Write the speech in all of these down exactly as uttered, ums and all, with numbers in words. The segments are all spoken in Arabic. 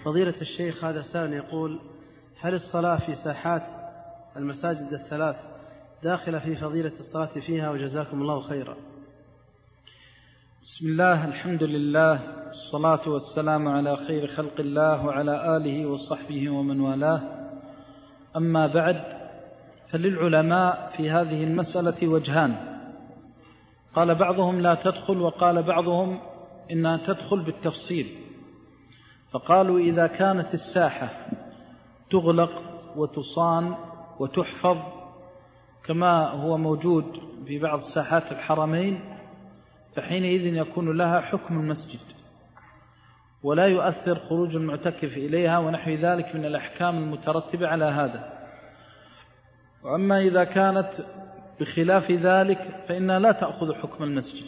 فضيلة الشيخ، هذا سائل يقول: هل الصلاة في ساحات المساجد الثلاث داخلة في فضيلة الصلاة فيها؟ وجزاكم الله خيرا. بسم الله، الحمد لله، الصلاة والسلام على خير خلق الله وعلى آله وصحبه ومن والاه. أما بعد، فللعلماء في هذه المسألة وجهان، قال بعضهم لا تدخل، وقال بعضهم إنها تدخل بالتفصيل. فقالوا إذا كانت الساحة تغلق وتصان وتحفظ كما هو موجود في بعض ساحات الحرمين، فحينئذ يكون لها حكم المسجد ولا يؤثر خروج المعتكف إليها ونحو ذلك من الأحكام المترتبة على هذا. وأما إذا كانت بخلاف ذلك فإنها لا تأخذ حكم المسجد،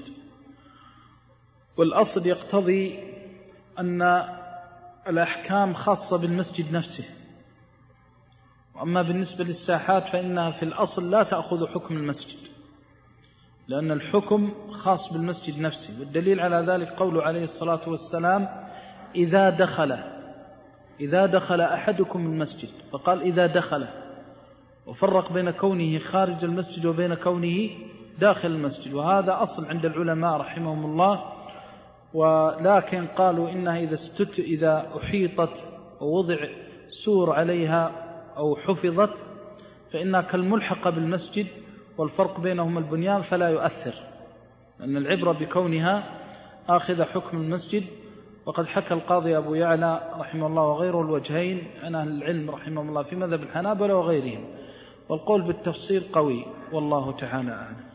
والأصل يقتضي أن الأحكام خاصة بالمسجد نفسه. وأما بالنسبة للساحات فإنها في الأصل لا تأخذ حكم المسجد، لأن الحكم خاص بالمسجد نفسه. والدليل على ذلك قوله عليه الصلاة والسلام: إذا دخل إذا دخل أحدكم المسجد، فقال إذا دخل، وفرق بين كونه خارج المسجد وبين كونه داخل المسجد. وهذا أصل عند العلماء رحمهم الله. ولكن قالوا إنها إذا استت إذا أحيطت ووضع سور عليها أو حفظت فإنها كالملحقة بالمسجد، والفرق بينهم البنيان فلا يؤثر، لأن العبرة بكونها آخذ حكم المسجد. وقد حكى القاضي أبو يعلى رحمه الله وغيره الوجهين عن أهل العلم رحمه الله في مذهب الحنابلة وغيرهم، والقول بالتفصيل قوي، والله تعالى أعلم.